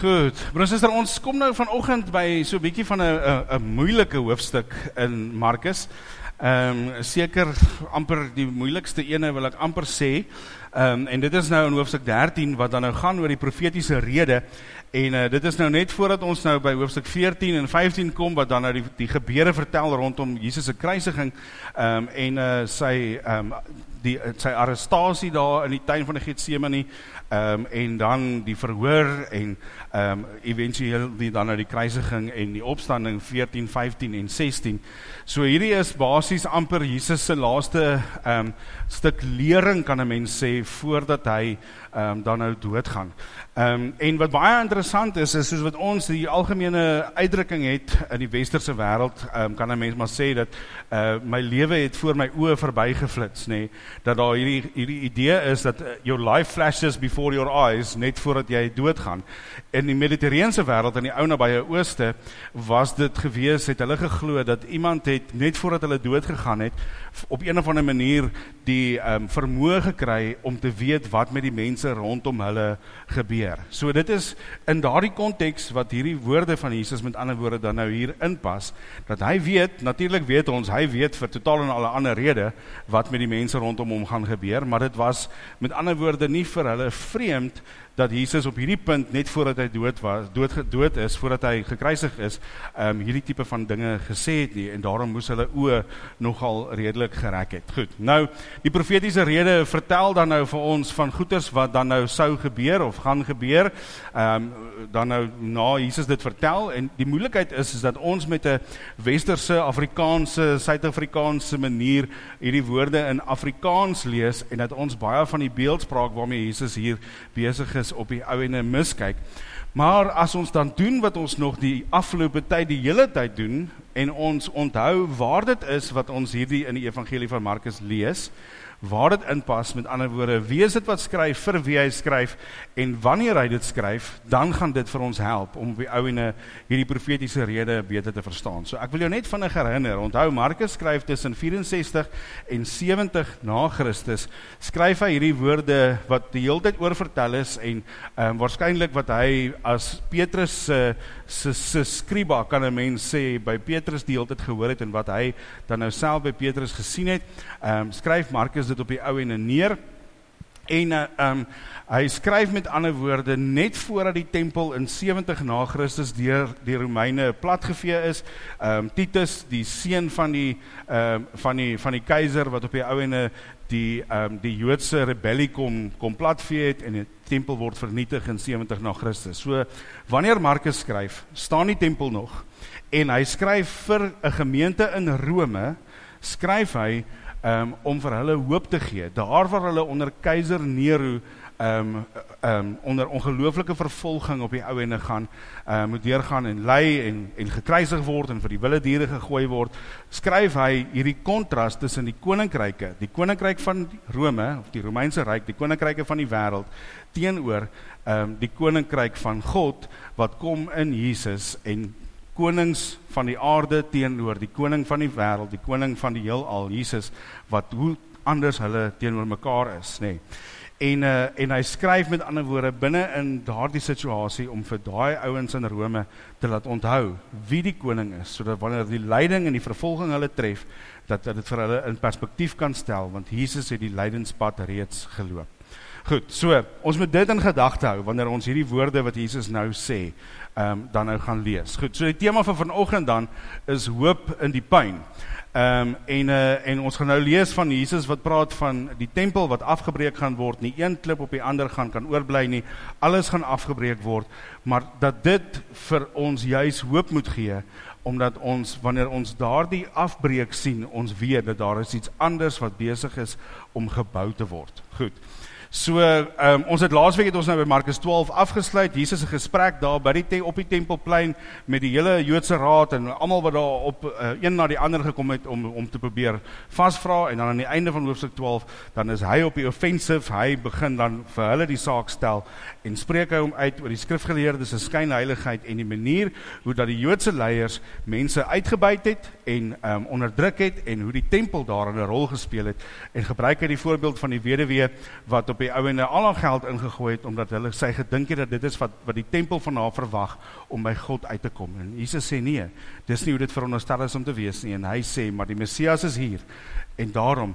Goed, broer en suster, ons kom nou vanoggend by so 'n bietjie van 'n moeilike hoofstuk in Markus. Seker amper die moeilikste ene wil ek amper sê. En dit is nou in hoofstuk 13 wat dan nou gaan oor die profetiese rede. En dit is nou net voordat ons nou by hoofstuk 14 en 15 kom, wat dan nou die gebeure vertel rondom Jesus se kruisiging en sy arrestasie daar in die tuin van die Getsemane, en dan die verhoor en eventueel dan nou die kruisiging en die opstanding 14, 15 en 16. So hierdie is basies amper Jesus se laaste stuk lering, kan 'n mens sê, voordat hy dan nou doodgaan. En wat baie interessant is soos wat ons die algemene uitdrukking het in die westerse wêreld, kan 'n mens maar sê dat my lewe het voor my oë verbygeflits, nê, dat daar hierdie idee is dat your life flashes before your eyes, net voordat jy doodgaan. In die Mediterrane wêreld, in die ou nabye ooste, was dit gewees, het hulle geglo dat iemand het net voordat hulle doodgegaan het, op een of ander manier die vermoë gekry om te weet wat met die mense rondom hulle gebeur. So dit is in daardie konteks wat hierdie woorde van Jesus met ander woorde dan nou hier inpas, dat hy weet, natuurlik weet ons, hy weet vir totaal en alle ander rede wat met die mense rondom hom gaan gebeur, maar dit was met ander woorde nie vir hulle vreemd dat Jesus op hierdie punt, net voordat hy dood is, voordat hy gekruisig is, hierdie tipe van dinge gesê het nie, en daarom moes hulle oë nogal redelik gerek het. Goed, nou, die profetiese rede vertel dan nou vir ons van goeders wat dan nou sou gebeur, of gaan gebeur, dan nou na Jesus dit vertel, en die moeilikheid is dat ons met 'n westerse, Afrikaanse, Suid-Afrikaanse manier hierdie woorde in Afrikaans lees, en dat ons baie van die beeldspraak waarmee Jesus hier besig is op die ou ene miskyk. Maar as ons dan doen wat ons nog die afgelope tyd, die hele tyd doen, en ons onthou waar dit is wat ons hierdie in die evangelie van Markus lees, waar dit inpas, met ander woorde, wie is dit wat skryf, vir wie hy skryf, en wanneer hy dit skryf, dan gaan dit vir ons help, om op die ou ene hierdie profetiese rede beter te verstaan. So ek wil jou net vinnig herinner, onthou, Markus skryf tussen 64 en 70 na Christus, skryf hy hierdie woorde, wat die hele tyd oorvertel is, en waarskynlik wat hy as Petrus se skriba, kan 'n mens sê, by Petrus die hele tyd gehoor het, en wat hy dan nou self by Petrus gesien het, skryf Markus dit op die ou ene neer, en hy skryf met ander woorde, net voordat die tempel in 70 na Christus deur die Romeine platgevee is, Titus, die seun van die keiser, wat op die ou ene die Joodse rebellie kom platvee het, en die tempel word vernietig in 70 na Christus. So, wanneer Markus skryf, staan die tempel nog, en hy skryf vir 'n gemeente in Rome, skryf hy om vir hulle hoop te gee, daar waar hulle onder keiser Nero onder ongelooflike vervolging op die ou ene gaan, moet deurgaan en ly en gekruisig word en vir die wilde diere gegooi word, skryf hy hierdie kontras tussen die koninkryke, die koninkryk van Rome, of die Romeinse ryk, die koninkryke van die wêreld, teenoor die koninkryk van God, wat kom in Jesus, en konings van die aarde teenoor die koning van die wêreld, die koning van die heelal, Jesus, wat hoe anders hulle teenoor mekaar is, nê. En hy skryf met ander woorde binne in daardie situasie om vir daai ouens in Rome te laat onthou wie die koning is, sodat wanneer die lyding en die vervolging hulle tref, dat dit vir hulle in perspektief kan stel, want Jesus het die lydenspad reeds geloop. Goed, so, ons moet dit in gedagte hou, wanneer ons hierdie woorde wat Jesus nou sê, dan nou gaan lees. Goed, so die tema van vanoggend dan, is hoop in die pyn. En ons gaan nou lees van Jesus wat praat van die tempel wat afgebreek gaan word, nie een klip op die ander kan oorbly nie, alles gaan afgebreek word, maar dat dit vir ons juis hoop moet gee, omdat ons, wanneer ons daardie afbreek sien, ons weet dat daar is iets anders wat besig is om gebou te word. Goed. So, ons het laasweek het ons nou by Markus 12 afgesluit, Jesus 'n gesprek daar by op die tempelplein met die hele Joodse raad en almal wat daar op een na die ander gekom het om te probeer vasvra, en dan aan die einde van hoofstuk 12, dan is hy op die offensive, hy begin dan vir hulle die saak stel, en spreek hy hom uit oor die skrifgeleerdes se skynheiligheid en die manier hoe dat die Joodse leiers mense uitgebuit het en onderdruk het, en hoe die tempel daarin 'n rol gespeel het, en gebruik hy die voorbeeld van die weduwee wat op die ouene al haar geld ingegooi het, omdat hulle sy gedink het dat dit is wat die tempel van haar verwag, om by God uit te kom. En Jesus sê nee, dis nie hoe dit veronderstel is om te wees nie, en hy sê, maar die Messias is hier, en daarom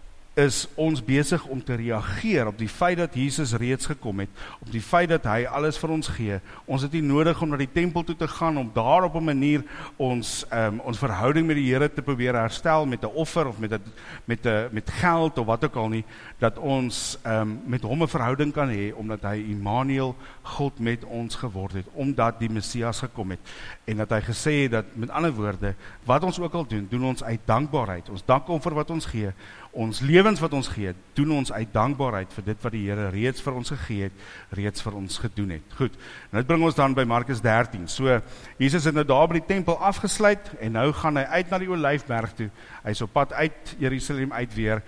is ons besig om te reageer op die feit dat Jesus reeds gekom het, op die feit dat hy alles vir ons gee. Ons het nie nodig om na die tempel toe te gaan, om daar op 'n manier ons verhouding met die Here te probeer herstel, met 'n offer, of met geld, of wat ook al nie, dat ons met hom 'n verhouding kan hê, omdat hy Immanuel, God met ons geword het, omdat die Messias gekom het, en dat hy gesê het dat, met ander woorde, wat ons ook al doen ons uit dankbaarheid, ons dank hom vir wat ons gee, ons lewens wat ons gee, doen ons uit dankbaarheid vir dit wat die Here reeds vir ons gegee het, reeds vir ons gedoen het. Goed, en dit bring ons dan by Markus 13. So, Jesus het nou daar by die tempel afgesluit, en nou gaan hy uit na die Olyfberg toe. Hy is op pad uit Jerusalem uit weer,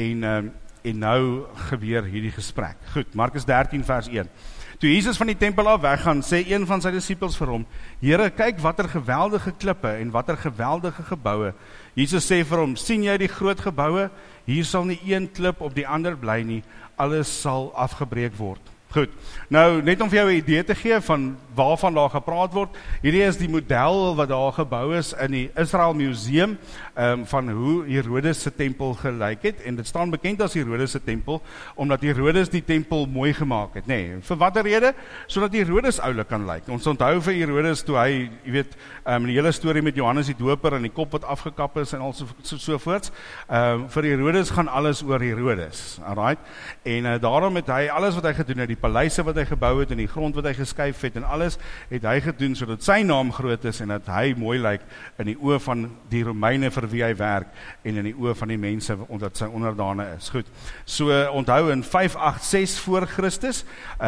en nou gebeur hierdie gesprek. Goed, Markus 13 vers 1. Toe Jesus van die tempel af weggaan, sê een van sy disippels vir hom, Here, kyk watter geweldige klippe en watter geweldige geboue. Jesus sê vir hom, sien jy die groot geboue? Hier sal nie een klip op die ander bly nie, alles sal afgebreek word. Goed, nou net om vir jou 'n idee te gee van waarvan daar gepraat word, hierdie is die model wat daar gebou is in die Israel Museum, van hoe Herodes se tempel gelyk het, en dit staan bekend as Herodes se tempel, omdat Herodes die tempel mooi gemaak het, nee, vir watter rede? Sodat Herodes oulik kan lyk. Ons onthou vir Herodes toe hy, jy weet, die hele storie met Johannes die Doper en die kop wat afgekap is en al so voorts, vir Herodes gaan alles oor Herodes, alright, en daarom het hy alles wat hy gedoen het, die paleise wat hy gebou het en die grond wat hy geskuif het en alles het hy gedoen sodat sy naam groot is en dat hy mooi lyk in die oë van die Romeine vir wie hy werk en in die oë van die mense omdat sy onderdane is. Goed. So onthou in 586 voor Christus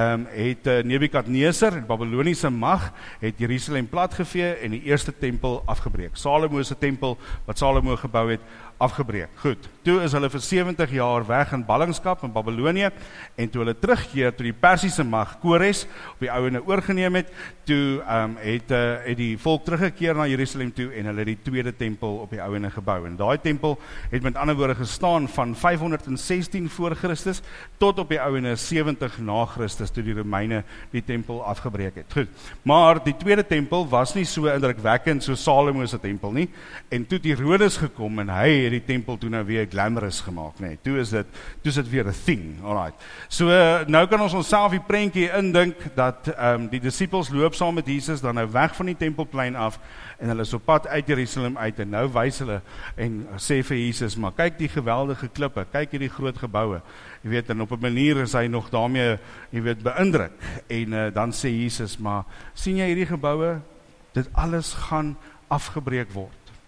het Nebukadneser, die Babyloniese mag, het Jerusalem platgevee en die eerste tempel afgebreek. Salomo se tempel wat Salomo gebou het, afgebreek. Goed, toe is hulle vir 70 jaar weg in ballingskap in Babylonië, en toe hulle terugkeer, toe die Persiese mag, Kores, op die ouene oorgeneem het, toe het die volk teruggekeer na Jerusalem toe, en hulle die tweede tempel op die ouene gebou, en daai tempel het met ander woorde gestaan van 516 voor Christus, tot op die ouene 70 na Christus, toe die Romeine die tempel afgebreek het. Goed, maar die tweede tempel was nie so indrukwekkend so Salomo se tempel nie, en toe die Herodes gekom, en hy het die tempel toe nou weer glamorous gemaak, nee, toe is dit weer 'n thing, alright. So, nou kan ons onsself die prentjie indink, dat die disippels loop saam met Jesus, dan nou weg van die tempelplein af, en hulle is op pad uit Jerusalem uit, en nou wys hulle, en sê vir Jesus, maar kyk die geweldige klippe, kyk hierdie groot geboue, jy weet, en op 'n manier is hy nog daarmee, jy weet, beïndruk, en dan sê Jesus, maar sien jy hierdie geboue, dit alles gaan afgebreek word.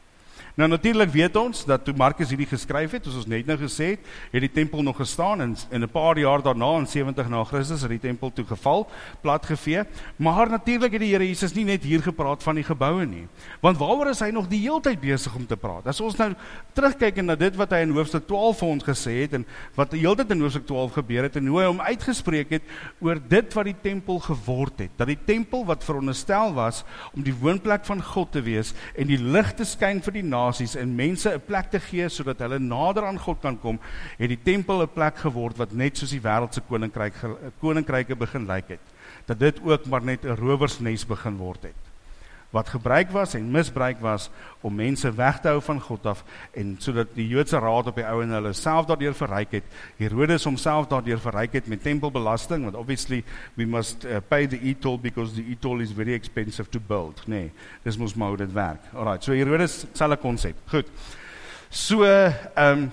Nou natuurlik weet ons, dat toe Markus hierdie geskryf het, soos ons net nou gesê het die tempel nog gestaan, en 'n paar jaar daarna, in 70 na Christus, het die tempel toe geval, platgevee, maar natuurlik het die Here Jesus nie net hier gepraat van die geboue nie, want waaroor is hy nog die hele tyd besig om te praat? As ons nou terugkyk na dit wat hy in hoofstuk 12 vir ons gesê het, en wat die hele tyd in hoofstuk 12 gebeur het, en hoe hy hom uitgespreek het, oor dit wat die tempel geword het, dat die tempel wat veronderstel was, om die woonplek van God te wees, en die lig te skyn vir die en mense 'n plek te gee, sodat hulle nader aan God kan kom, het die tempel 'n plek geword, wat net soos die wêreldse koninkryke begin lyk het, dat dit ook maar net 'n rowersnes begin word het, wat gebruik was en misbruik was, om mense weg te hou van God af, en sodat die Joodse raad op die ouene hulle self daardeur verryk het, Herodes homself daardeur verryk het met tempelbelasting, want obviously we must pay the e-toll, because the e-toll is very expensive to build, nee, dis moes maar hoe dit werk. Alright, so Herodes, selfe konsep, goed. So, en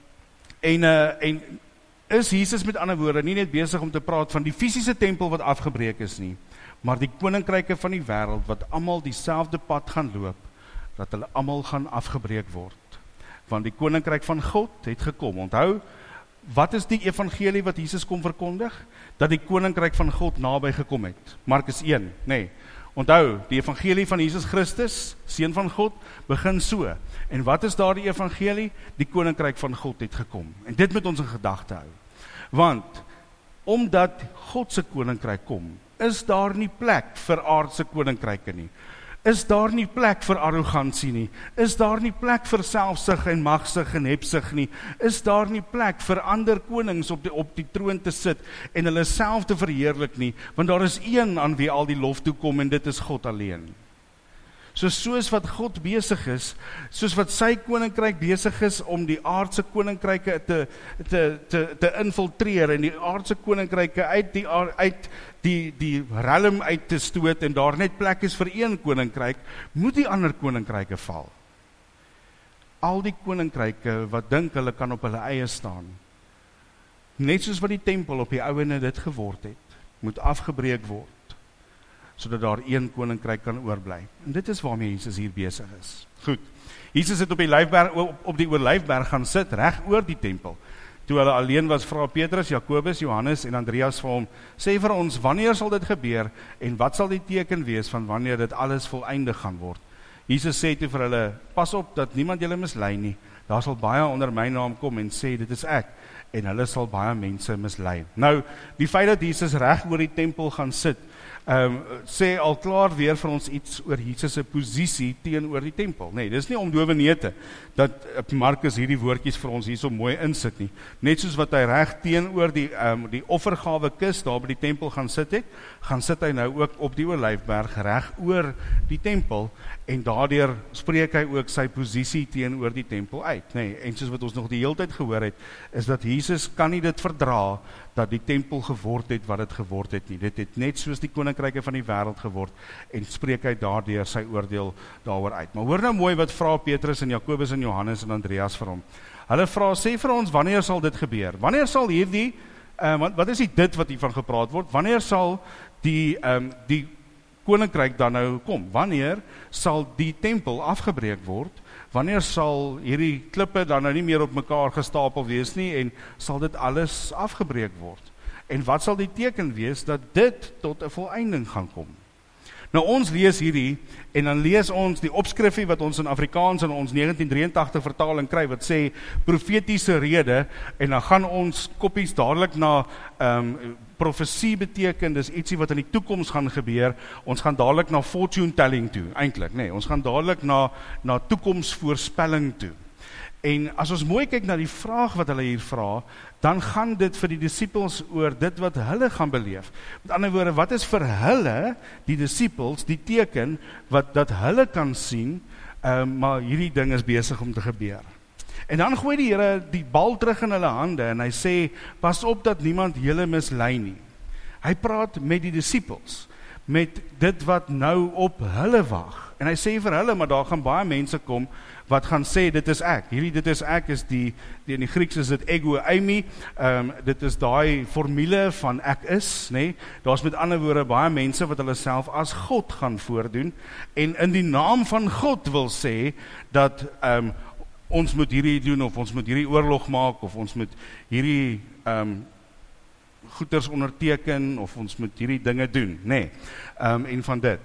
is Jesus met ander woorde nie net besig om te praat van die fisiese tempel wat afgebreek is nie, maar die koninkryke van die wêreld, wat almal dieselfde pad gaan loop, dat hulle almal gaan afgebreek word. Want die koninkryk van God het gekom. Onthou, wat is die evangelie wat Jesus kom verkondig? Dat die koninkryk van God naby gekom het. Markus 1, nee. Onthou, die evangelie van Jesus Christus, Seun van God, begin so. En wat is daar die evangelie? Die koninkryk van God het gekom. En dit moet ons in gedagte hou. Want, omdat God se koninkryk kom, is daar nie plek vir aardse koninkryke nie. Is daar nie plek vir arrogansie nie? Is daar nie plek vir selfsug en magsug en hebsug nie? Is daar nie plek vir ander konings op die troon te sit en hulle self te verheerlik nie? Want daar is een aan wie al die lof toe kom en dit is God alleen. Soos wat God besig is, soos wat sy koninkryk besig is om die aardse koninkryke te infiltreer en die aardse koninkryke uit die realm uit te stoot en daar net plek is vir een koninkryk, moet die ander koninkryke val. Al die koninkryke wat dink hulle kan op hulle eie staan, net soos wat die tempel op die ouene dit geword het, moet afgebreek word, sodat daar een koninkryk kan oorbly. En dit is waarmee Jesus hier besig is. Goed, Jesus het op die Olijfberg gaan sit, reg oor die tempel. Toe hulle alleen was, vra Petrus, Jakobus, Johannes en Andreas vir hom, sê vir ons, wanneer sal dit gebeur, en wat sal die teken wees van wanneer dit alles voleindig gaan word? Jesus sê toe vir hulle, pas op dat niemand julle mislei nie, daar sal baie onder my naam kom en sê, dit is ek, en hulle sal baie mense mislei. Nou, die feit dat Jesus reg oor die tempel gaan sit, sê al klaar weer vir ons iets oor Jesus se posisie teenoor die tempel. Nee, dis nie om dowe neute dat Markus hierdie woordjies vir ons hier so mooi insit nie. Net soos wat hy reg teenoor die offergawe kus daar by die tempel gaan sit hy nou ook op die Olijfberg reg oor die tempel en daardeur spreek hy ook sy posisie teenoor die tempel uit. Nee, en soos wat ons nog die hele tyd gehoor het, is dat Jesus kan nie dit verdra dat die tempel geword het wat dit geword het nie. Dit het net soos die koninkryke van die wêreld geword en spreek hy daardeur sy oordeel daaroor uit. Maar hoor nou mooi wat vra Petrus en Jakobus en Johannes en Andreas vir hom. Hulle vra, sê vir ons, wanneer sal dit gebeur? Wanneer sal hierdie, wat is dit wat hiervan gepraat word? Wanneer sal die koninkryk dan nou kom? Wanneer sal die tempel afgebreek word? Wanneer sal hierdie klippe dan nou nie meer op mekaar gestapel wees nie en sal dit alles afgebreek word? En wat sal die teken wees dat dit tot 'n volëinding gaan kom? Nou ons lees hierdie en dan lees ons die opskrifie wat ons in Afrikaans in ons 1983 vertaling kry wat sê profetiese rede en dan gaan ons koppies dadelik na profesie beteken, dis ietsie wat in die toekoms gaan gebeur, ons gaan dadelik na fortune telling toe, eintlik, nee, ons gaan dadelik na toekomsvoorspelling toe. En as ons mooi kyk na die vraag wat hulle hier vra, dan gaan dit vir die disippels oor dit wat hulle gaan beleef. Met ander woorde, wat is vir hulle, die disippels, die teken, dat hulle kan sien, maar hierdie ding is besig om te gebeur. En dan gooi die Here die bal terug in hulle hande en hy sê, pas op dat niemand julle mislei nie. Hy praat met die disippels, met dit wat nou op hulle wag. En hy sê vir hulle, maar daar gaan baie mense kom, wat gaan sê, dit is ek. Hierdie dit is ek, is in die Grieks is dit ego eimi, dit is daai formule van ek is, nee? Daar is met ander woorde baie mense wat hulle self as God gaan voordoen, en in die naam van God wil sê, dat ons moet hierdie doen, of ons moet hierdie oorlog maak, of ons moet hierdie goeders onderteken, of ons moet hierdie dinge doen, nee, en van dit.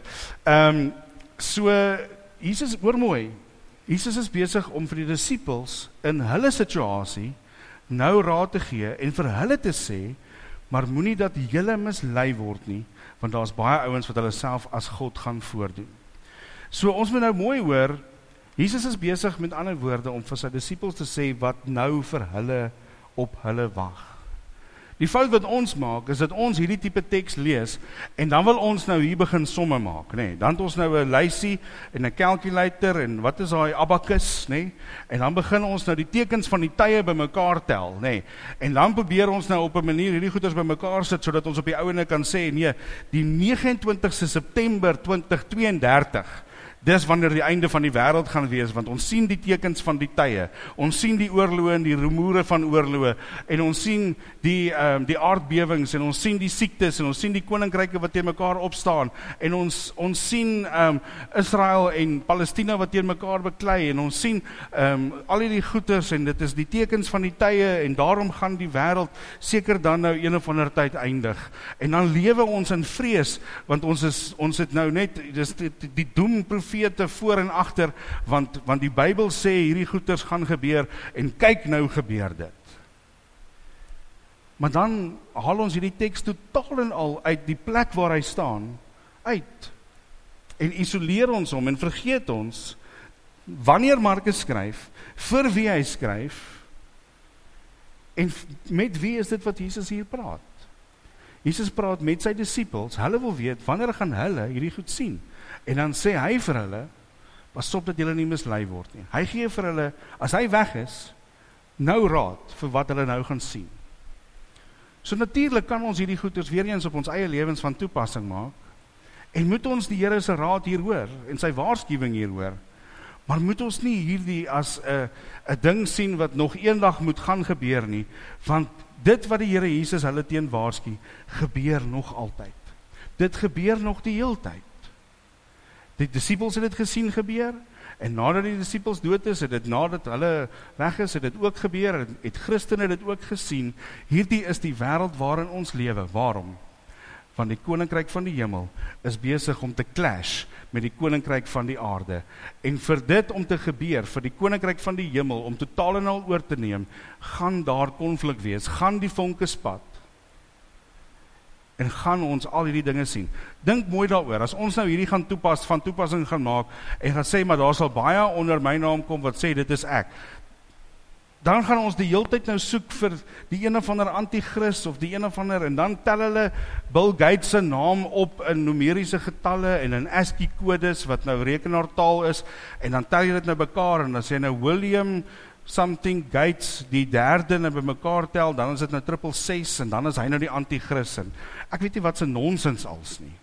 So, Jesus, hoor mooi, Jesus is besig om vir die disippels in hulle situasie nou raad te gee en vir hulle te sê, maar moenie dat julle mislei word nie, want daar is baie ouens wat hulle self as God gaan voordoen. So ons moet nou mooi hoor, Jesus is besig met ander woorde om vir sy disippels te sê wat nou vir hulle op hulle wag. Die fout wat ons maak, is dat ons hierdie tipe teks lees, en dan wil ons nou hier begin somme maak, nee. Dan het ons nou 'n lysie, en 'n calculator, en wat is daai abacus, nee. En dan begin ons nou die tekens van die tye bymekaar tel, nee. En dan probeer ons nou op 'n manier hierdie goeders bymekaar sit, sodat ons op die ouene kan sê, nee, die 29ste September 2032, dis wanneer die einde van die wêreld gaan wees, want ons sien die tekens van die tye, ons sien die oorloë en die rumoere van oorloë, en ons sien die aardbewings, en ons sien die siektes, en ons sien die koninkryke wat teen mekaar opstaan, en ons sien Israel en Palestina wat teen mekaar beklei, en ons sien al die goeders, en dit is die tekens van die tye, en daarom gaan die wêreld seker dan nou een of ander tyd eindig. En dan lewe ons in vrees, want ons het nou net, dis die doemprofete voor en agter, want die Bybel sê hierdie goeders gaan gebeur, en kyk nou gebeur dit. Maar dan haal ons hierdie teks totaal en al uit die plek waar hy staan, uit. en isoleer ons hom en vergeet ons, wanneer Markus skryf, vir wie hy skryf, en met wie is dit wat Jesus hier praat? Jesus praat met sy disippels, hulle wil weet, wanneer gaan hulle hierdie goed sien? En dan sê hy vir hulle, pas op dat julle nie mislei word nie. Hy gee vir hulle, as hy weg is, nou raad vir wat hulle nou gaan sien. So natuurlik kan ons hierdie goeders weer eens op ons eie lewens van toepassing maak, en moet ons die Here se raad hier hoor, en sy waarskuwing hier hoor, maar moet ons nie hierdie as 'n ding sien wat nog eendag moet gaan gebeur nie, want dit wat die Here Jesus hulle teen waarsku, gebeur nog altyd. Dit gebeur nog die heeltyd. Die disippels het dit gesien gebeur, en nadat die disippels dood is, het dit nadat hulle weg is, het dit ook gebeur, het Christene dit ook gesien. Hierdie is die wêreld waarin ons lewe. Waarom? Want die koninkryk van die hemel is besig om te clash met die koninkryk van die aarde. En vir dit om te gebeur, vir die koninkryk van die hemel om totaal en al oor te neem, gaan daar konflik wees, gaan die vonke spat. En gaan ons al hierdie dinge sien. Dink mooi daaroor, as ons nou hierdie gaan van toepassing gaan maak, en gaan sê, maar daar sal baie onder my naam kom, wat sê, dit is ek. Dan gaan ons die heeltyd nou soek vir die een of ander antichrist, of die een of ander, en dan tel hulle Bill Gates se naam op in numeriese getalle, en in ASCII kodes, wat nou rekenaartaal is, en dan tel jy dit nou bekaar, en dan sê nou William something Gates, die derde nou bymekaar tel, dan is dit nou 666, en dan is hy nou die antichrist, en ek weet nie wat se nonsens als nie.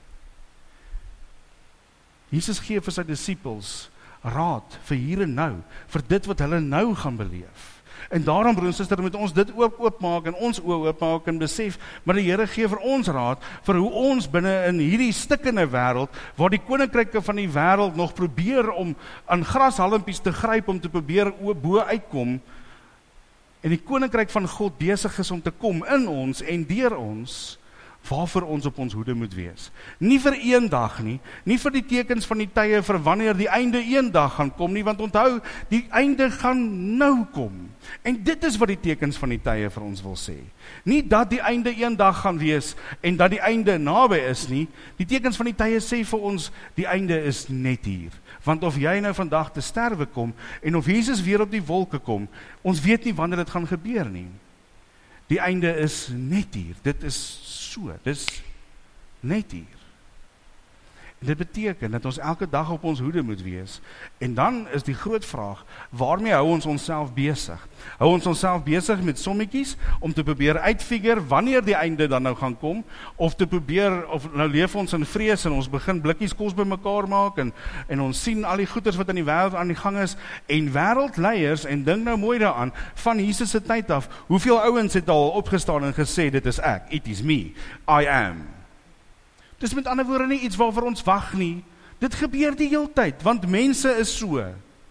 Jesus gee vir sy disippels raad vir hier en nou, vir dit wat hulle nou gaan beleef. En daarom, broer en suster, moet ons dit ook oopmaak en ons oë oopmaak en besef, maar die Here gee vir ons raad, vir hoe ons binne in hierdie stikkende wêreld, waar die koninkryke van die wêreld nog probeer om aan grashalmpies te gryp, om te probeer bo uitkom, en die koninkryk van God besig is om te kom in ons en deur ons, waarvoor ons op ons hoede moet wees. Nie vir een dag nie, nie vir die tekens van die tye vir wanneer die einde een dag gaan kom nie, want onthou, die einde gaan nou kom. En dit is wat die tekens van die tye vir ons wil sê. Nie dat die einde een dag gaan wees en dat die einde naby is nie. Die tekens van die tye sê vir ons, die einde is net hier. Want of jy nou vandag te sterwe kom en of Jesus weer op die wolke kom, ons weet nie wanneer dit gaan gebeur nie. Die einde is net hier. Dit is so, dis net hier. En dit beteken dat ons elke dag op ons hoede moet wees. En dan is die groot vraag, waarmee hou ons onsself besig? Hou ons onsself besig met sommetjies, om te probeer uitfigure wanneer die einde dan nou gaan kom, of te probeer, of nou leef ons in vrees, en ons begin blikkies kos bymekaar maak, en ons sien al die goeders wat in die wêreld aan die gang is, en wêreldleiers, en dink nou mooi daaraan, van Jesus se tyd af, hoeveel ouens het al opgestaan en gesê, dit is ek, it is me, I am. Dis met ander woorde nie iets waarvoor ons wag nie. Dit gebeur die heeltyd, want mense is so.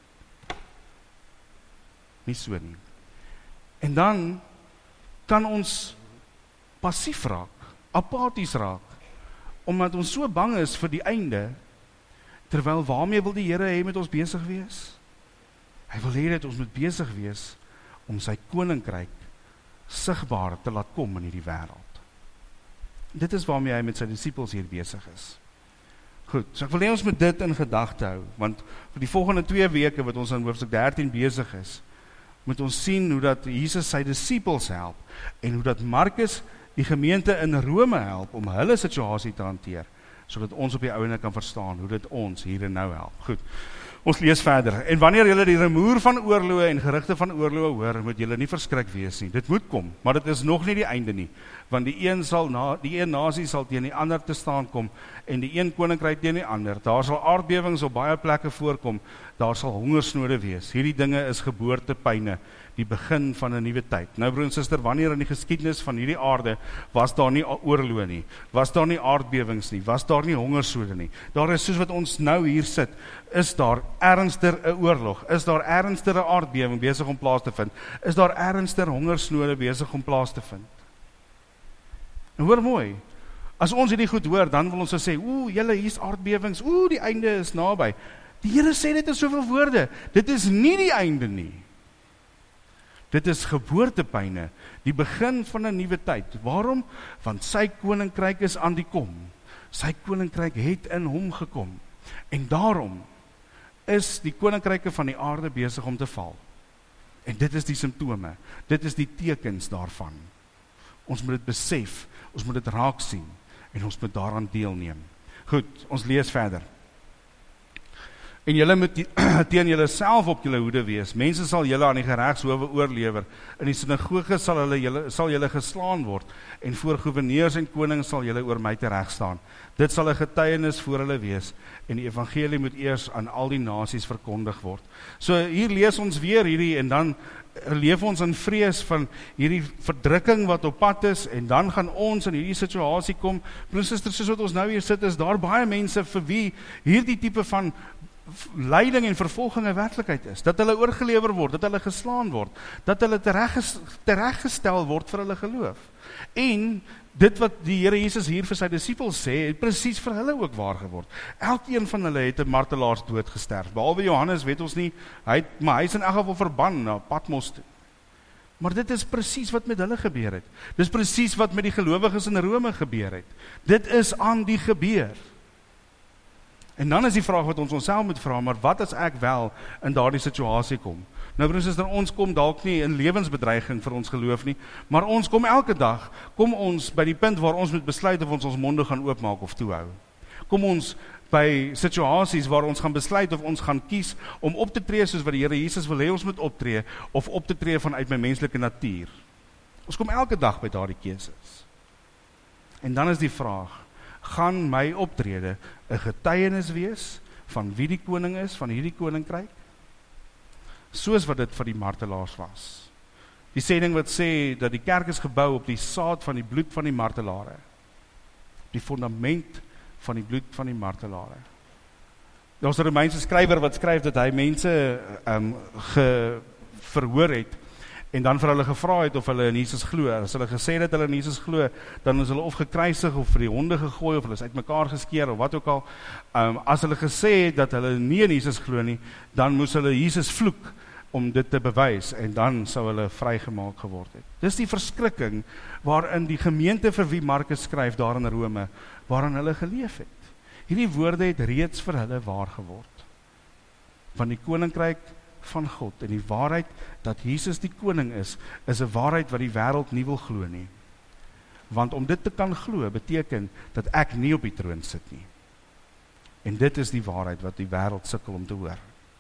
Nie so nie. En dan kan ons passief raak, apaties raak, omdat ons so bang is vir die einde, terwyl waarmee wil die Here hê met ons besig wees? Hy wil hê dat ons moet besig wees om sy koninkryk sigbaar te laat kom in hierdie wêreld. Dit is waarmee hy met sy disippels hier besig is. Goed, so ek wil hê ons moet dit in gedagte hou, want vir die volgende 2 weke wat ons in hoofstuk 13 besig is, moet ons sien hoe dat Jesus sy disippels help, en hoe dat Markus die gemeente in Rome help, om hulle situasie te hanteer, sodat ons op die ouene kan verstaan, hoe dit ons hier en nou help. Goed, ons lees verder, en wanneer julle die rumoer van oorloë en gerugte van oorloë hoor, moet julle nie verskrik wees nie, dit moet kom, maar dit is nog nie die einde nie, want die een nasie sal teen die ander te staan kom, en die een koninkryk teen die ander, daar sal aardbewings op baie plekke voorkom, daar sal hongersnode wees, hierdie dinge is geboortepyne, die begin van 'n nuwe tyd. Nou broer en suster, wanneer in die geskiedenis van hierdie aarde, was daar nie oorloë nie, was daar nie aardbewings nie, was daar nie hongersnode nie, daar is soos wat ons nou hier sit, is daar ernstiger 'n oorlog, is daar ernstiger 'n aardbewing besig om plaas te vind, is daar ernstiger hongersnode besig om plaas te vind. En hoor mooi, as ons hierdie goed hoor, dan wil ons sê, julle, hier's aardbewings, die einde is naby. Die Here sê dit in soveel woorde, dit is nie die einde nie. Dit is geboortepyne, die begin van 'n nuwe tyd. Waarom? Want sy koninkryk is aan die kom. Sy koninkryk het in hom gekom. En daarom is die koninkryke van die aarde besig om te val. En dit is die simptome, dit is die tekens daarvan. Ons moet dit besef, ons moet dit raak sien, en ons moet daaraan deelneem. Goed, ons lees verder. En julle moet teen julle self op julle hoede wees. Mense sal julle aan die geregshowe oorlewer. In die sinagoge sal julle geslaan word, en voor goewerneurs en konings sal julle oor my teregstaan. Dit sal 'n getuienis voor hulle wees, en die evangelie moet eers aan al die nasies verkondig word. So hier lees ons weer hierdie, en dan leef ons in vrees van hierdie verdrukking wat op pad is, en dan gaan ons in hierdie situasie kom. Broers en susters, soos wat ons nou hier sit, is daar baie mense vir wie hierdie tipe van lyding en vervolging 'n werklikheid is, dat hulle oorgelewer word, dat hulle geslaan word, dat hulle tereggestel word vir hulle geloof. En dit wat die Here Jesus hier vir sy disippels sê, het presies vir hulle ook waar geword. Elkeen van hulle het 'n martelaarsdood gesterf, behalwe Johannes weet ons nie, maar hy is in elk geval verban na Patmos toe. Maar dit is presies wat met hulle gebeur het. Dit is presies wat met die gelowiges in Rome gebeur het. Dit is aan die gebeur. En dan is die vraag wat ons onsself moet vra, maar wat as ek wel in daardie situasie kom? Nou broers en susters, ons kom dalk nie in lewensbedreiging vir ons geloof nie, maar ons kom elke dag, kom ons by die punt waar ons moet besluit of ons monde gaan oopmaak of toehou. Kom ons by situasies waar ons gaan besluit of ons gaan kies om op te tree soos wat die Here Jesus wil hê ons moet optree, of op te tree vanuit my menslike natuur. Ons kom elke dag by daardie keuses. En dan is die vraag, gaan my optrede 'n getuienis wees van wie die koning is, van hierdie koninkryk? Soos wat dit vir die martelaars was. Die sêding wat sê dat die kerk is gebou op die saad van die bloed van die martelare. Die fundament van die bloed van die martelare. Daar's 'n Romeinse skrywer wat skryf dat hy mense verhoor het, en dan vir hulle gevra het of hulle in Jesus glo. As hulle gesê het dat hulle in Jesus glo, dan is hulle of gekruisig of vir die honde gegooi, of hulle is uitmekaar geskeer, of wat ook al. As hulle gesê het dat hulle nie in Jesus glo nie, dan moes hulle Jesus vloek om dit te bewys, en dan sou hulle vrygemaak geword het. Dis die verskrikking waarin die gemeente vir wie Markus skryf daar in Rome, waarin hulle geleef het. Hierdie woorde het reeds vir hulle waar geword. Van die koninkryk van God, en die waarheid dat Jesus die koning is 'n waarheid wat die wêreld nie wil glo nie. Want om dit te kan glo, beteken dat ek nie op die troon sit nie. En dit is die waarheid wat die wêreld sukkel om te hoor.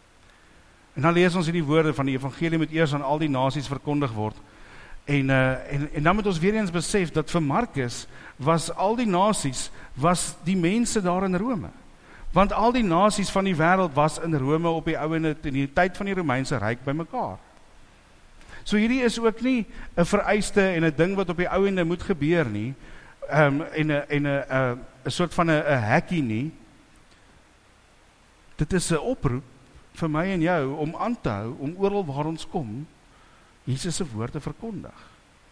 En dan lees ons hierdie woorde van die evangelie moet eers aan al die nasies verkondig word. En dan moet ons weer eens besef dat vir Markus was al die nasies, was die mense daar in Rome. Want al die nasies van die wêreld was in Rome op die ouene in die tyd van die Romeinse ryk bymekaar. So hierdie is ook nie 'n vereiste en 'n ding wat op die ouende moet gebeur nie, en 'n soort van 'n hekkie nie. Dit is 'n oproep vir my en jou om aan te hou, om oral waar ons kom, Jesus se woord te verkondig.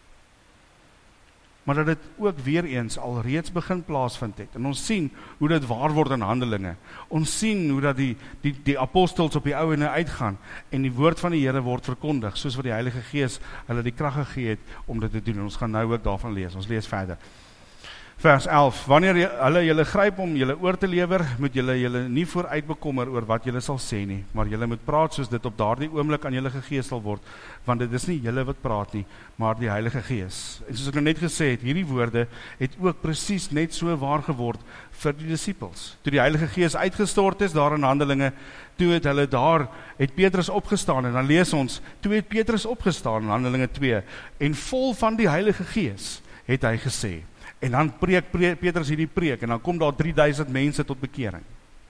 Maar dat dit ook weer eens al reeds begin plaasvind het. En ons sien hoe dit waar word in Handelinge. Ons sien hoe dat die apostels op die ouene uitgaan en die woord van die Here word verkondig, soos wat die Heilige Gees hulle die krag gegee het om dit te doen. En ons gaan nou ook daarvan lees. Ons lees verder. Vers 11, wanneer hulle julle gryp om julle oor te lewer, moet julle nie vooruit bekommer oor wat julle sal sê nie, maar julle moet praat soos dit op daardie oomblik aan julle gegee sal word, want dit is nie julle wat praat nie, maar die Heilige Gees. En soos ek nou net gesê het, hierdie woorde het ook presies net so waar geword vir die disippels. Toe die Heilige Gees uitgestort is, daar in Handelinge, toe het Petrus opgestaan, en dan lees ons, toe het Petrus opgestaan in Handelinge 2, en vol van die Heilige Gees het hy gesê, en dan preek Petrus hierdie preek, en dan kom daar 3000 mense tot bekering.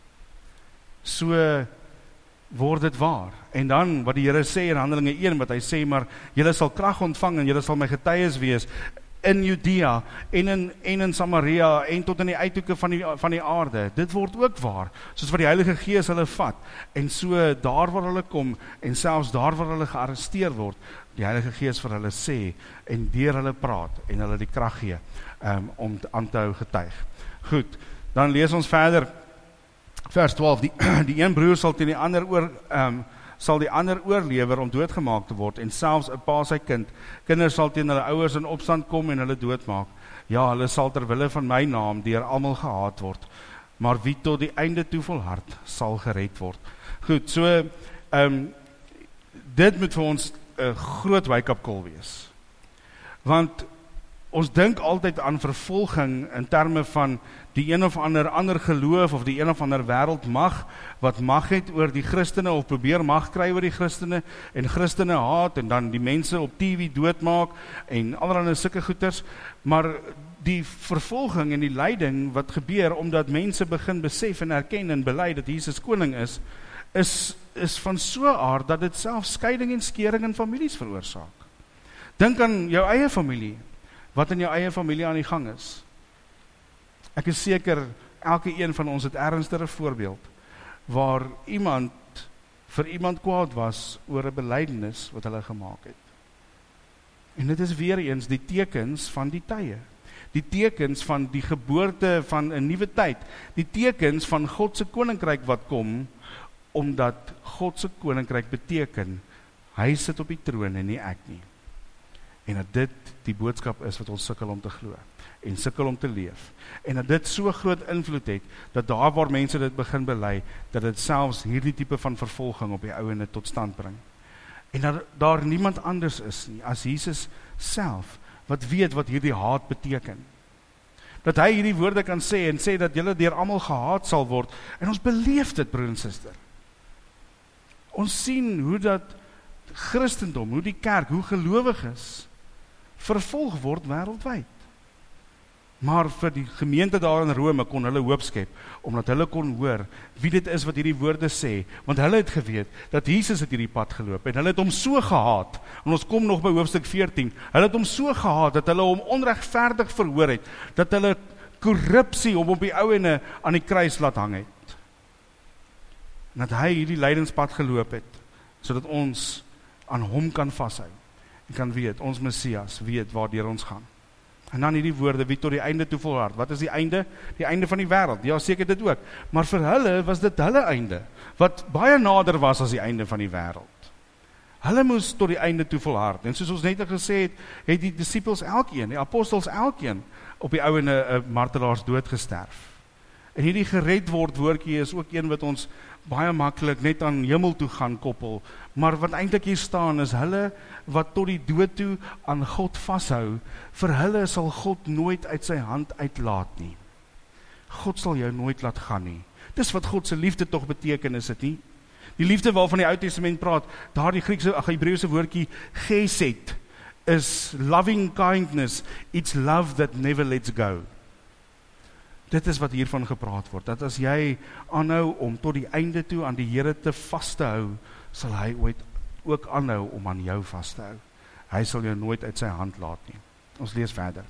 So word dit waar. En dan, wat die Here sê in Handelinge 1, wat hy sê, maar julle sal krag ontvang, en julle sal my getuies wees, in Judea, en in Samaria, en tot in die uithoeke van die aarde. Dit word ook waar, soos wat die Heilige Gees hulle vat, en so daar waar hulle kom, en selfs daar waar hulle gearresteer word, die Heilige Gees vir hulle sê, en deur hulle praat, en hulle die krag gee, om aan te hou getuig. Goed, dan lees ons verder, vers 12, die een broer sal teen die ander oorlewer om doodgemaak te word, en selfs 'n pa sy kinders sal teen hulle ouers in opstand kom en hulle doodmaak. Ja, hulle sal ter wille van my naam deur almal gehaat word. maar wie tot die einde toe volhard, sal gered word. Goed, so, dit moet vir ons 'n groot wake-up call wees. Want ons dink altyd aan vervolging in terme van die een of ander geloof of die een of ander wêreldmag wat mag het oor die Christene of probeer mag kry oor die Christene en Christene haat en dan die mense op TV doodmaak en allerlei sulke goeters, maar die vervolging en die lyding wat gebeur omdat mense begin besef en erken en bely dat Jesus koning is van so 'n aard dat dit self skeiding en skeuring in families veroorsaak. Dink aan jou eie familie, wat in jou eie familie aan die gang is. Ek is seker, elke een van ons het ernstige voorbeeld, waar iemand vir iemand kwaad was oor 'n belydenis wat hulle gemaak het. En dit is weer eens die tekens van die tye. Die tekens van die geboorte van 'n nuwe tyd. Die tekens van God se koninkryk wat kom, omdat God se koninkryk beteken, hy sit op die troon en nie ek nie. En dat dit die boodskap is wat ons sukkel om te glo en sukkel om te leef. En dat dit so groot invloed het, dat daar waar mense dit begin bely, dat dit selfs hierdie tipe van vervolging op die ouene tot stand bring. En dat daar niemand anders is nie, as Jesus self, wat weet wat hierdie haat beteken. Dat hy hierdie woorde kan sê, en sê dat julle deur almal gehaat sal word, en ons beleef dit, broer en suster. Ons sien hoe dat Christendom, hoe die kerk, hoe gelowiges vervolg word wêreldwyd. Maar vir die gemeente daar in Rome kon hulle hoop skep, omdat hulle kon hoor wie dit is wat hierdie woorde sê, want hulle het geweet dat Jesus het hierdie pad geloop, en hulle het hom so gehaat, en ons kom nog by hoofstuk 14, hulle het hom so gehaat, dat hulle hom onregverdig verhoor het, dat hulle korrupsie hom op die ouene aan die kruis laat hang het. En dat hy hierdie lydenspad geloop het, sodat ons aan hom kan vashou, en kan weet, ons Messias weet waardeur ons gaan. En dan hierdie woorde, wie tot die einde toe volhard. Wat is die einde? Die einde van die wêreld. Ja, seker dit ook. Maar vir hulle was dit hulle einde, wat baie nader was as die einde van die wêreld. Hulle moes tot die einde toe volhard. En soos ons net gesê het, het die disippels elkeen, die apostels elkeen, op die ouene martelaars dood gesterf. En hierdie gered word woordjie is ook een wat ons baie maklik net aan hemel toe gaan koppel, maar wat eintlik hier staan is hulle wat tot die dood toe aan God vashou, vir hulle sal God nooit uit sy hand uitlaat nie. God sal jou nooit laat gaan nie. Dis wat God se liefde tog beteken, is dit nie? Die liefde waarvan die Ou Testament praat, daar die Hebreëse woordjie gesed, is loving kindness, it's love that never lets go. Dit is wat hiervan gepraat word, dat as jy aanhou om tot die einde toe aan die Here te vas te hou, sal hy ooit ook aanhou om aan jou vas te hou. Hy sal jou nooit uit sy hand laat nie. Ons lees verder.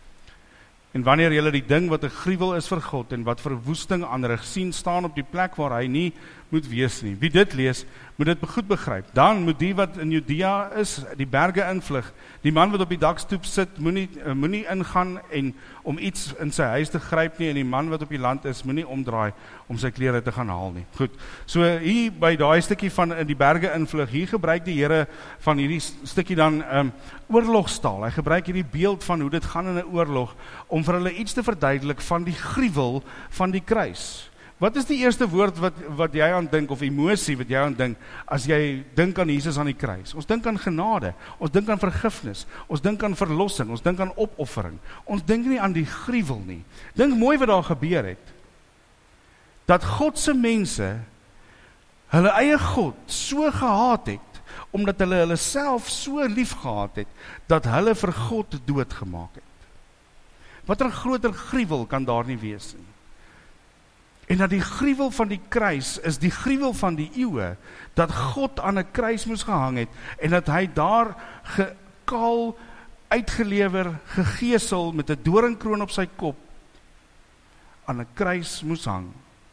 En wanneer julle die ding wat 'n gruwel is vir God en wat verwoesting aanrig sien staan op die plek waar hy nie moet wees nie. Wie dit lees, moet dit goed begryp. Dan moet die wat in Judea is, die berge invlug. Die man wat op die dakstoep sit, moenie ingaan en om iets in sy huis te gryp nie, en die man wat op die land is, moenie omdraai om sy klere te gaan haal nie. Goed, so hier by daai stukkie van in die berge invlug, hier gebruik die Here van hierdie stukkie dan oorlogstaal. Hy gebruik hierdie beeld van hoe dit gaan in 'n oorlog, om vir hulle iets te verduidelik van die gruwel van die kruis. Wat is die eerste woord wat jy aan dink, of emosie wat jy aan dink, as jy dink aan Jesus aan die kruis? Ons dink aan genade, ons dink aan vergifnis, ons dink aan verlossing, ons dink aan opoffering. Ons dink nie aan die gruwel nie. Dink mooi wat daar gebeur het. Dat God se mense, hulle eie God, so gehaat het, omdat hulle self so lief gehad het, dat hulle vir God doodgemaak het. Wat 'n groter gruwel kan daar nie wees nie. En dat die gruwel van die kruis is die gruwel van die eeue, dat God aan 'n kruis moes gehang het, en dat hy daar gekaal, uitgelewer, gegeesel, met 'n doringkroon op sy kop, aan 'n kruis moes hang.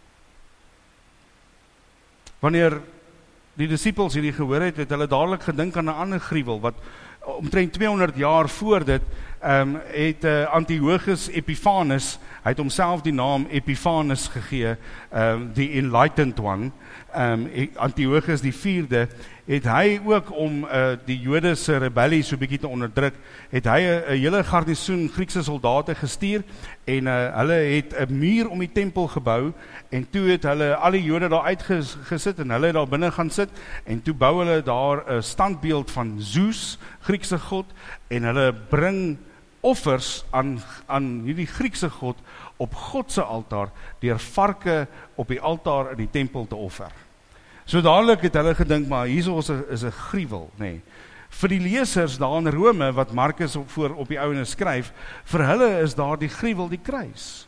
Wanneer die disippels hierdie gehoor het hulle dadelik gedink aan 'n ander gruwel, wat omtrent 200 jaar voor dit het Antiochus Epiphanes, hy het homself die naam Epiphanes gegee, die Enlightened One, Antiochus die 4de, het hy ook om die Jode se rebellie so bietjie te onderdruk, het hy 'n hele garnisoen Griekse soldate gestuur, en hulle het 'n muur om die tempel gebou, en toe het hulle al die Jode daar uitgesit, en hulle het daar binne gaan sit, en toe bou hulle daar 'n standbeeld van Zeus, Griekse god, en hulle bring offers aan hierdie Griekse god op God se altaar, deur varke op die altaar in die tempel te offer. So dadelik het hulle gedink, maar hierso is 'n gruwel, nee. Vir die lesers daar in Rome, wat Markus op die ouene skryf, vir hulle is daar die gruwel die kruis.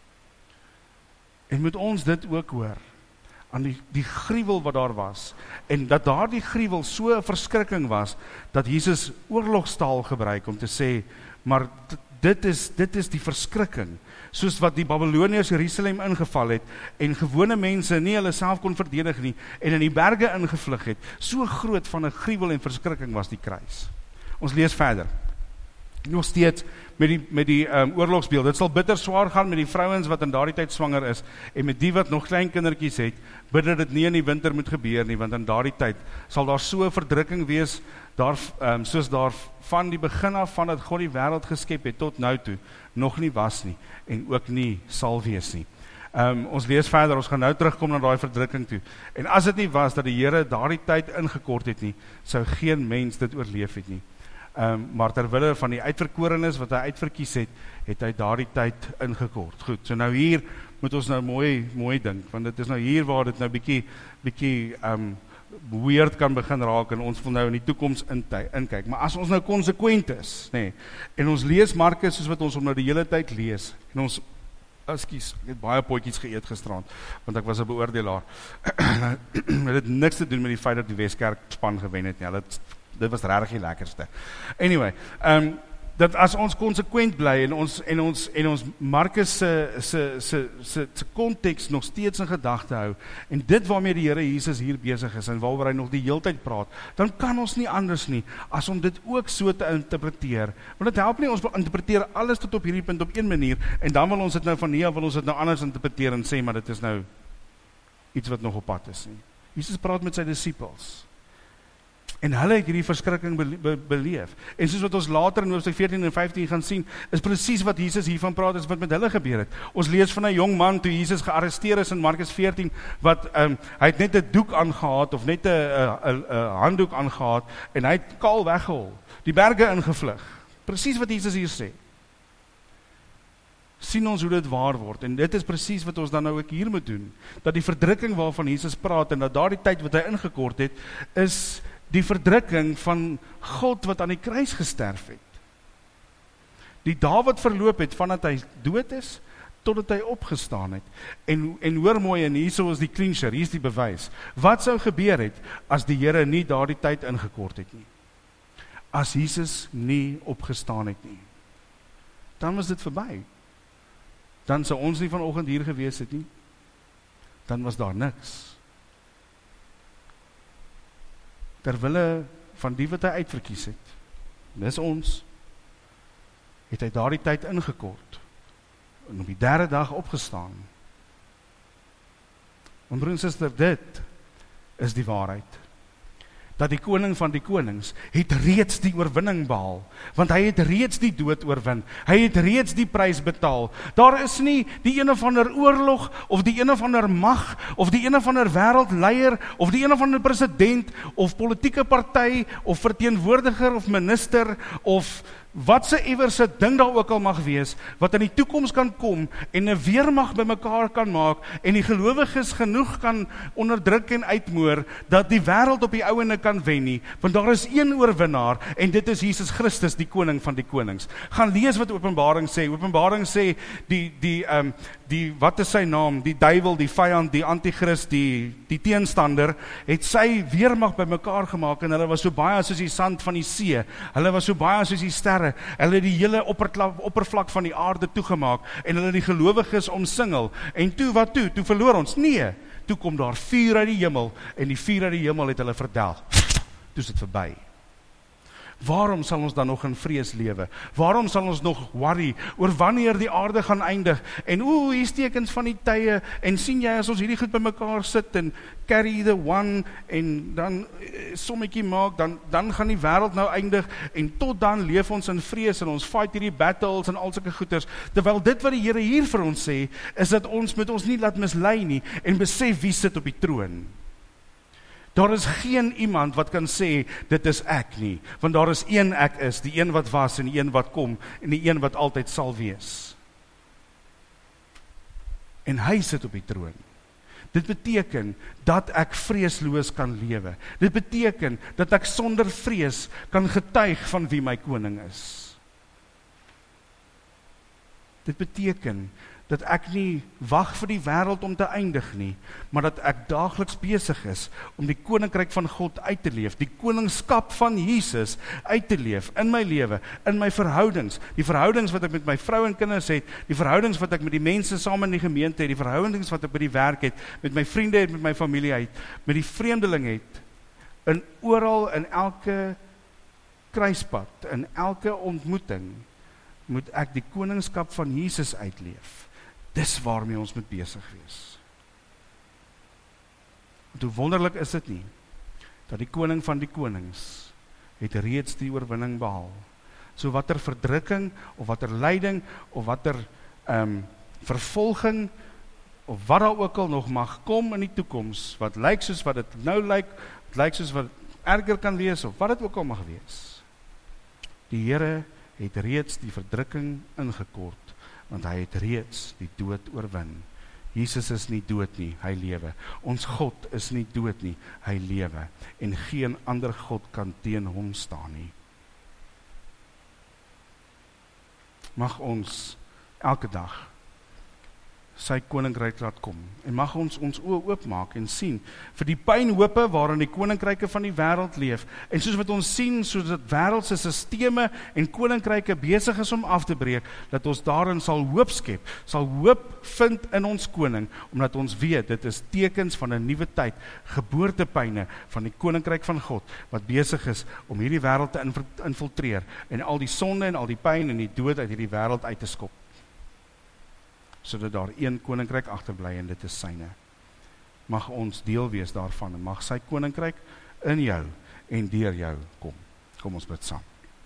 En moet ons dit ook hoor, aan die gruwel wat daar was, en dat daar die gruwel so 'n verskrikking was, dat Jesus oorlogstaal gebruik om te sê, maar dit is die verskrikking, soos wat die Babyloniërs Jerusalem ingeval het, en gewone mense nie hulle self kon verdedig nie, en in die berge ingevlug het, so groot van 'n gruwel en verskrikking was die kruis. Ons lees verder. Nog steeds met die oorlogsbeeld. Dit sal bitter swaar gaan met die vrouens wat in daardie tyd swanger is, en met die wat nog klein kindertjies het, bid dat dit nie in die winter moet gebeur nie, want in daardie tyd sal daar so 'n verdrukking wees, soos daar van die begin af van dat God die wêreld geskep het tot nou toe, nog nie was nie, en ook nie sal wees nie. Ons lees verder, ons gaan nou terugkom na daai verdrukking toe. En as dit nie was dat die Here daardie tyd ingekort het nie, sou geen mens dit oorleef het nie. Maar terwille van die uitverkorenes wat hy uitverkies het, het hy daardie tyd ingekort. Goed, so nou hier moet ons nou mooi dink, want dit is nou hier waar dit nou bietjie weird kan begin raak, en ons wil nou in die toekoms inkyk. Maar as ons nou konsekwent is, nee, en ons lees Markus soos wat ons hom nou die hele tyd lees, en ons, ek het baie potjies geëet gisterand, want ek was 'n beoordelaar. Het het niks te doen met die feit dat die Weskerk span gewen het nie. Dit was regtig die lekkerste. Anyway, dat as ons konsekwent bly en ons Markus se konteks nog steeds in gedagte hou, en dit waarmee die Here Jesus hier besig is, en waaroor hy nog die heeltyd praat, dan kan ons nie anders nie, as om dit ook so te interpreteer. Want dit help nie, ons wil interpreteer alles tot op hierdie punt op een manier, en dan wil ons dit nou van hier af, wil ons dit nou anders interpreteer, en sê, maar dit is nou iets wat nog op pad is nie. Jesus praat met sy disippels, en hulle het hierdie verskrikking beleef. En soos wat ons later in hoofstuk 14 en 15 gaan sien, is presies wat Jesus hiervan praat, is wat met hulle gebeur het. Ons lees van 'n jong man, toe Jesus gearresteer is in Markus 14, wat, hy het net 'n doek aangehaat, of net 'n handdoek aangehaat, en hy het kaal weggehol, die berge ingevlug. Presies wat Jesus hier sê. Sien ons hoe dit waar word, en dit is presies wat ons dan nou ook hier moet doen, dat die verdrukking waarvan Jesus praat, en dat daardie tyd wat hy ingekort het, is die verdrukking van God wat aan die kruis gesterf het. Die dae wat verloop het, vandat hy dood is, totdat hy opgestaan het. En hoor mooi, en hierso is die clincher, hier is die bewys. Wat sou gebeur het, as die Here nie daardie tyd ingekort het nie? As Jesus nie opgestaan het nie, dan was dit verby. Dan sou ons nie vanoggend hier gewees het nie. Dan was daar niks. Terwille van die wat hy uitverkies het, dis ons, het hy daardie tyd ingekort, en op die 3de dag opgestaan. En broer en suster, dit is die waarheid. Dat die koning van die konings het reeds die oorwinning behaal, want hy het reeds die dood oorwin, hy het reeds die prys betaal. Daar is nie die een of ander oorlog, of die een of ander mag, of die een of ander wêreldleier, of die een of ander president, of politieke party, of verteenwoordiger, of minister, of wat se iewerse ding daar ook al mag wees, wat in die toekoms kan kom, en 'n weermag bymekaar kan maak, en die gelowiges genoeg kan onderdruk en uitmoor, dat die wêreld op die ouene kan wen nie, want daar is een oorwinnaar, en dit is Jesus Christus, die koning van die konings. Gaan lees wat Openbaring sê. Openbaring sê, wat is sy naam, die duiwel, die vyand, die antichrist, die teenstander, het sy weermag bymekaar gemaak, en hulle was so baie soos die sand van die see, hulle was so baie soos die sterre, hulle het die hele oppervlak van die aarde toegemaak, en hulle die gelowiges omsingel, en toe wat toe? Toe verloor ons? Nee, toe kom daar vuur uit die hemel, en die vuur uit die hemel het hulle verdelg. Toe is dit verby. Waarom sal ons dan nog in vrees lewe? Waarom sal ons nog worry oor wanneer die aarde gaan eindig? En hier's tekens van die tye, en sien jy as ons hierdie goed bymekaar sit en carry the one en dan sommetjie maak, dan gaan die wêreld nou eindig en tot dan leef ons in vrees en ons fight hierdie battles en al sulke goeters. Terwyl dit wat die Here hier vir ons sê, is dat ons moet ons nie laat mislei nie en besef wie sit op die troon. Daar is geen iemand wat kan sê, dit is ek nie, want daar is een ek is, die een wat was en die een wat kom, en die een wat altyd sal wees. En hy sit op die troon. Dit beteken dat ek vreesloos kan lewe. Dit beteken dat ek sonder vrees kan getuig van wie my koning is. Dit beteken dat ek nie wag vir die wêreld om te eindig nie, maar dat ek daagliks besig is om die koninkryk van God uit te leef, die koningskap van Jesus uit te leef in my lewe, in my verhoudings, die verhoudings wat ek met my vrou en kinders het, die verhoudings wat ek met die mense saam in die gemeente het, die verhoudings wat ek by die werk het, met my vriende het, met my familie het, met die vreemdeling het, in oral, in elke kruispad, in elke ontmoeting, moet ek die koningskap van Jesus uitleef. Dis waarmee ons moet besig wees. Want hoe wonderlik is dit nie, dat die koning van die konings het reeds die oorwinning behaal. So watter verdrukking, of watter lyding, of watter vervolging, of wat daar ook al nog mag kom in die toekoms, wat lyk soos wat dit nou lyk, wat lyk soos wat erger kan wees, of wat dit ook al mag wees. Die Here het reeds die verdrukking ingekort, want hy het reeds die dood oorwin. Jesus is nie dood nie, hy lewe. Ons God is nie dood nie, hy lewe. En geen ander God kan teen hom staan nie. Mag ons elke dag sy koninkryk laat kom, en mag ons ons oë oopmaak en sien, vir die pynhope waarin die koninkryke van die wêreld leef, en soos wat ons sien, soos dat wêreldse sisteme en koninkryke besig is om af te breek, dat ons daarin sal hoop skep, sal hoop vind in ons koning, omdat ons weet, dit is tekens van 'n nuwe tyd, geboortepyne van die koninkryk van God, wat besig is om hierdie wêreld te infiltreer, en al die sonde en al die pyn en die dood uit hierdie wêreld uit te skop, sodat daar een koninkryk agterbly en dit is syne. Mag ons deel wees daarvan en mag sy koninkryk in jou en deur jou kom. Kom ons bid saam.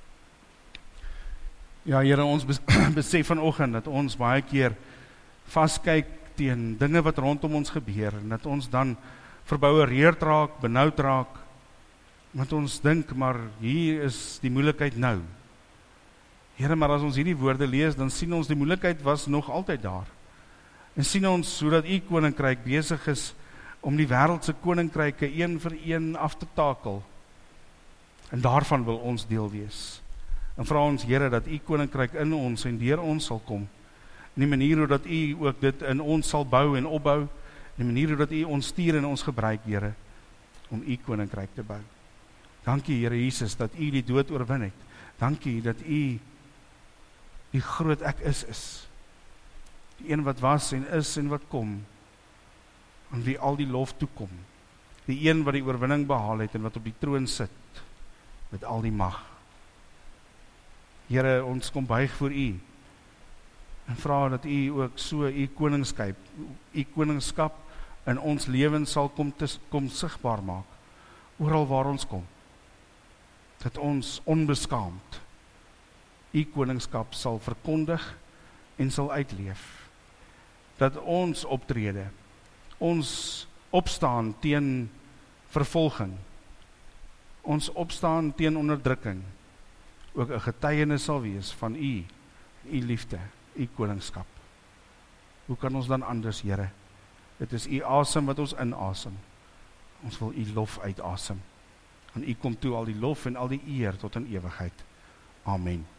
Ja, Here, ons besef vanoggend dat ons baie keer vaskyk teen dinge wat rondom ons gebeur en dat ons dan verboureerd raak, benoud raak, want ons dink, maar hier is die moeilikheid nou. Here, maar as ons hierdie woorde lees, dan sien ons die moeilikheid was nog altyd daar. En sien ons sodat u koninkryk besig is om die wêreldse koninkryke een vir een af te takel. En daarvan wil ons deel wees. En vra ons, Here, dat u koninkryk in ons en deur ons sal kom. In die manier hoe dat u ook dit in ons sal bou en opbou. In die manier hoe dat u ons stuur en ons gebruik, Here, om u koninkryk te bou. Dankie, Here Jesus, dat u die dood oorwin het. Dankie dat u die groot ek is. Die een wat was en is en wat kom, aan wie al die lof toekom. Die een wat die oorwinning behaal het en wat op die troon sit, met al die mag. Here, ons kom buig voor u, en vra dat u ook so u koningskap in ons lewens sal kom sigbaar maak, oral waar ons kom. Dat ons onbeskaamd u koningskap sal verkondig en sal uitleef. Dat ons optrede, ons opstaan teen vervolging, ons opstaan teen onderdrukking, ook 'n getuienis sal wees van u liefde, u koningskap. Hoe kan ons dan anders, Here? Dit is u asem wat ons inasem. Ons wil u lof uitasem. En u kom toe al die lof en al die eer tot in ewigheid. Amen.